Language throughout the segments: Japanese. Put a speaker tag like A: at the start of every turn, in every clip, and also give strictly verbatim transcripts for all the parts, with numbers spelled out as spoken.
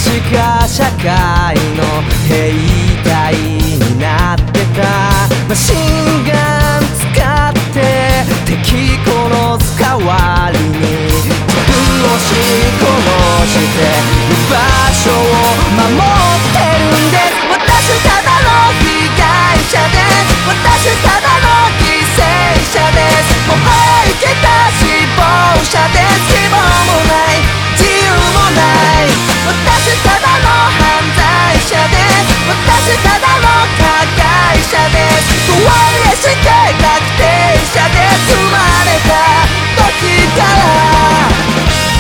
A: 確か社会の兵隊になってた。マシンガン使って敵殺す代わりに自分を押し殺して居場所を守ってるんです。私ただの被害者です。私ただの犠牲者です。もう生きた死亡者です。希望もない自由もない。私ただの犯罪者です。私ただの加害者です。とはいえ死刑確定者です。生まれた時から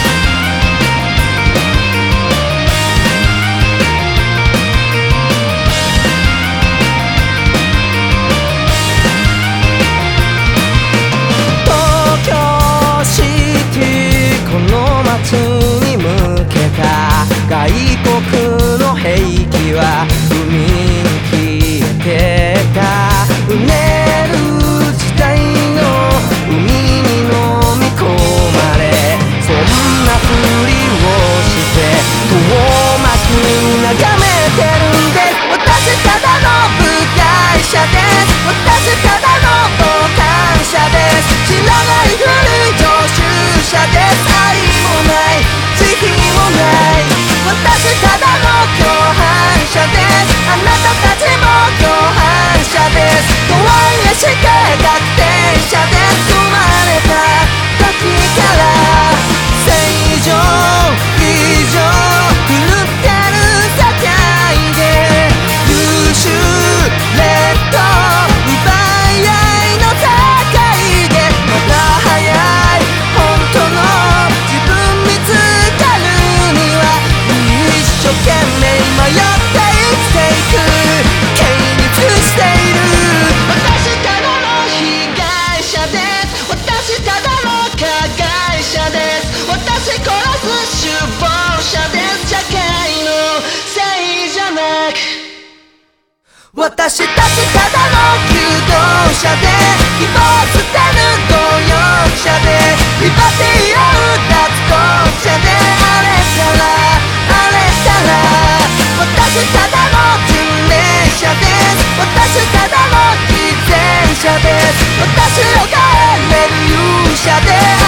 A: に向けた外国の兵器は海に消えてた。うねる時代の海に飲み込まれ、そんなふりをして遠巻きに眺めてるんです。私ただの部外者です。私ただの傍観者です。知らないふり常習者です。愛もない慈悲もない。私ただの共犯者です。あなたたちも共犯者です。とはいえ死刑確定者です。生まれた時から正常以上狂ってる世界で優秀劣等奪い合いの世界でまだ早い本当の自分見つかるには一生懸命迷って生きていく現実している。私ただの被害者です。私ただの加害者です。私殺す首謀者です。社会のせいじゃなく私たちただの求道者で希望捨てる強欲者でリバティを脱走者であれたらあれたら私ただの巡礼者です。私ただの偽善者です。私を変えれる勇者です。